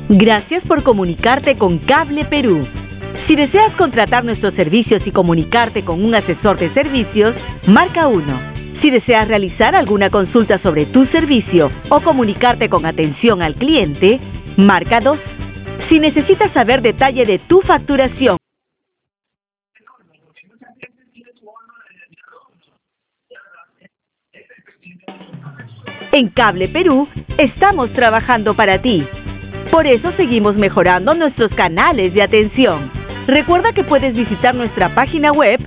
Gracias por comunicarte con Cable Perú. Si deseas contratar nuestros servicios y comunicarte con un asesor de servicios, marca 1. Si deseas realizar alguna consulta sobre tu servicio o comunicarte con atención al cliente, marca 2. Si necesitas saber detalle de tu facturación, en Cable Perú estamos trabajando para ti. Por eso seguimos mejorando nuestros canales de atención. Recuerda que puedes visitar nuestra página web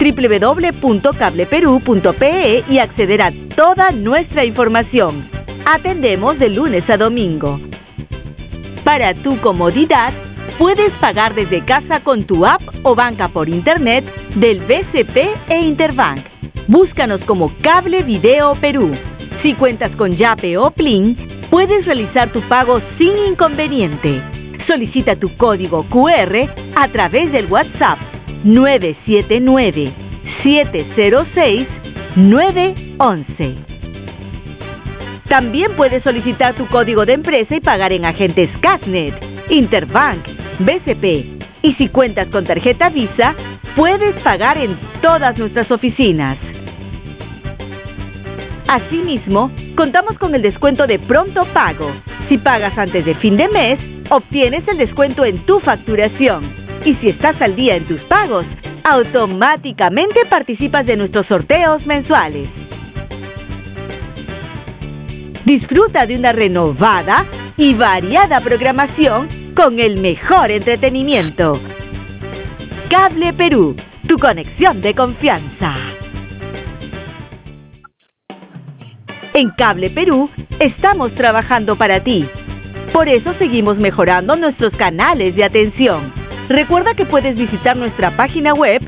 www.cableperú.pe y acceder a toda nuestra información. Atendemos de lunes a domingo. Para tu comodidad, puedes pagar desde casa con tu app o banca por internet del BCP e Interbank. Búscanos como Cable Video Perú. Si cuentas con Yape o Plin, puedes realizar tu pago sin inconveniente. Solicita tu código QR a través del WhatsApp 979-706-911. También puedes solicitar tu código de empresa y pagar en agentes Casnet, Interbank, BCP. Y si cuentas con tarjeta Visa, puedes pagar en todas nuestras oficinas. Asimismo, contamos con el descuento de pronto pago. Si pagas antes de fin de mes, obtienes el descuento en tu facturación. Y si estás al día en tus pagos, automáticamente participas de nuestros sorteos mensuales. Disfruta de una renovada y variada programación con el mejor entretenimiento. Cable Perú, tu conexión de confianza. En Cable Perú estamos trabajando para ti. Por eso seguimos mejorando nuestros canales de atención. Recuerda que puedes visitar nuestra página web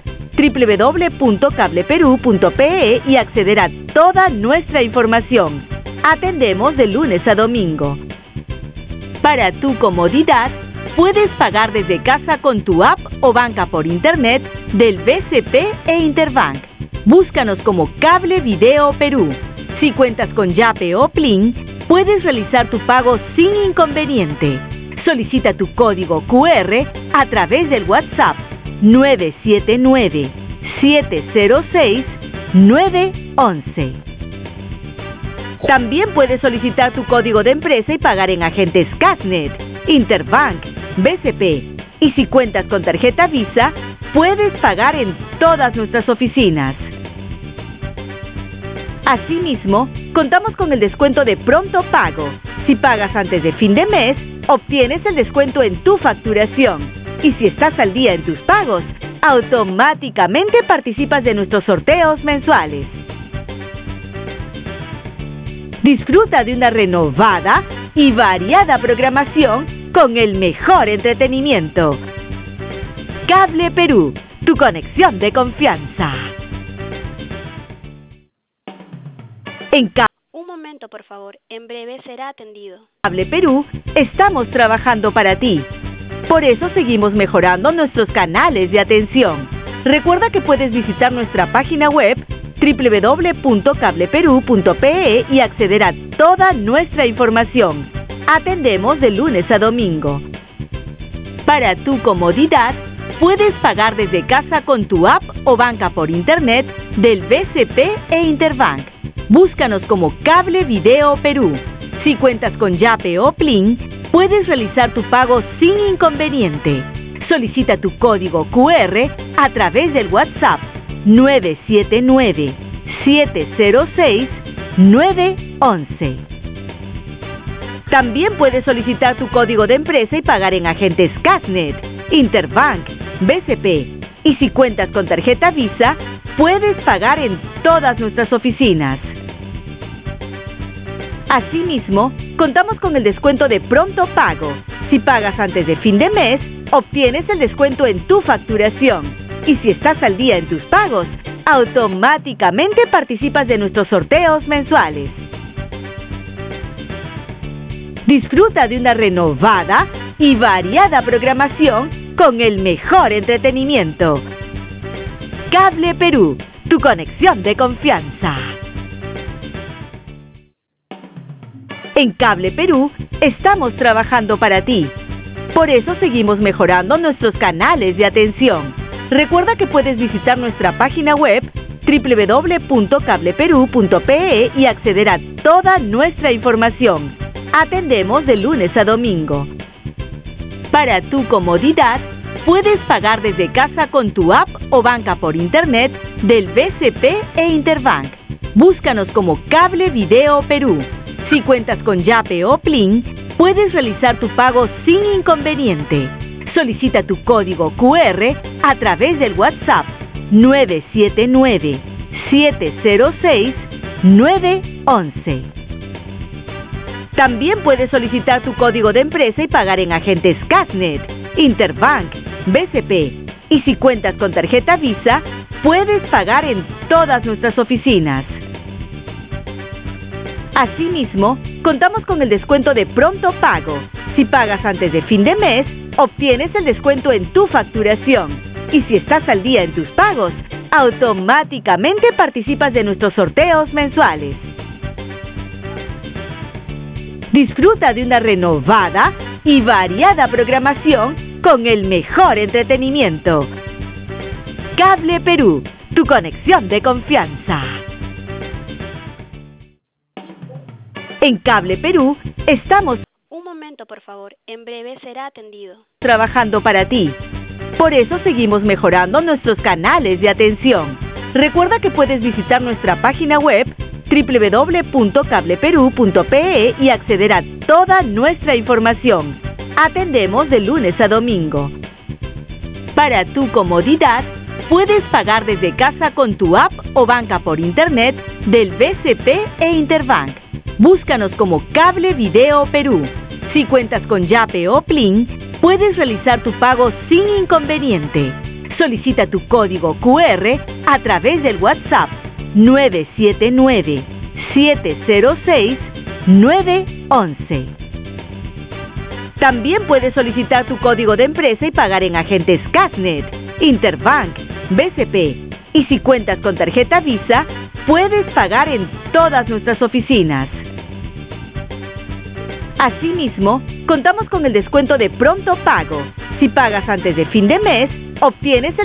www.cableperú.pe y acceder a toda nuestra información. Atendemos de lunes a domingo. Para tu comodidad, puedes pagar desde casa con tu app o banca por internet del BCP e Interbank. Búscanos como Cable Video Perú. Si cuentas con Yape o Plin, puedes realizar tu pago sin inconveniente. Solicita tu código QR a través del WhatsApp 979-706-911. También puedes solicitar tu código de empresa y pagar en agentes Casnet, Interbank, BCP. Y si cuentas con tarjeta Visa, puedes pagar en todas nuestras oficinas. Asimismo, contamos con el descuento de pronto pago. Si pagas antes de fin de mes, obtienes el descuento en tu facturación. Y si estás al día en tus pagos, automáticamente participas de nuestros sorteos mensuales. Disfruta de una renovada y variada programación con el mejor entretenimiento. Cable Perú, tu conexión de confianza. Un momento, por favor. En breve será atendido. Cable Perú estamos trabajando para ti. Por eso seguimos mejorando nuestros canales de atención. Recuerda que puedes visitar nuestra página web www.cableperú.pe y acceder a toda nuestra información. Atendemos de lunes a domingo. Para tu comodidad, puedes pagar desde casa con tu app o banca por internet del BCP e Interbank. Búscanos como Cable Video Perú. Si cuentas con Yape o Plin, puedes realizar tu pago sin inconveniente. Solicita tu código QR a través del WhatsApp 979-706-911. También puedes solicitar tu código de empresa y pagar en agentes Casnet, Interbank, BCP. Y si cuentas con tarjeta Visa, puedes pagar en todas nuestras oficinas. Asimismo, contamos con el descuento de pronto pago. Si pagas antes de fin de mes, obtienes el descuento en tu facturación. Y si estás al día en tus pagos, automáticamente participas de nuestros sorteos mensuales. Disfruta de una renovada y variada programación con el mejor entretenimiento. Cable Perú, tu conexión de confianza. En Cable Perú estamos trabajando para ti. Por eso seguimos mejorando nuestros canales de atención. Recuerda que puedes visitar nuestra página web www.cableperú.pe y acceder a toda nuestra información. Atendemos de lunes a domingo. Para tu comodidad, puedes pagar desde casa con tu app o banca por internet del BCP e Interbank. Búscanos como Cable Video Perú. Si cuentas con Yape o Plin, puedes realizar tu pago sin inconveniente. Solicita tu código QR a través del WhatsApp 979-706-911. También puedes solicitar tu código de empresa y pagar en agentes Casnet, Interbank, BCP. Y si cuentas con tarjeta Visa, puedes pagar en todas nuestras oficinas. Asimismo, contamos con el descuento de Pronto Pago. Si pagas antes de fin de mes, obtienes el descuento en tu facturación. Y si estás al día en tus pagos, automáticamente participas de nuestros sorteos mensuales. Disfruta de una renovada y variada programación con el mejor entretenimiento. Cable Perú, tu conexión de confianza. En Cable Perú estamos Un momento, por favor. En breve será atendido. trabajando para ti. Por eso seguimos mejorando nuestros canales de atención. Recuerda que puedes visitar nuestra página web www.cableperú.pe y acceder a toda nuestra información. Atendemos de lunes a domingo. Para tu comodidad, puedes pagar desde casa con tu app o banca por internet del BCP e Interbank. Búscanos como Cable Video Perú. Si cuentas con Yape o Plin, puedes realizar tu pago sin inconveniente. Solicita tu código QR a través del WhatsApp 979-706-911. También puedes solicitar tu código de empresa y pagar en agentes Casnet, Interbank, BCP. Y si cuentas con tarjeta Visa, puedes pagar en todas nuestras oficinas. Asimismo, contamos con el descuento de Pronto Pago. Si pagas antes de fin de mes, obtienes el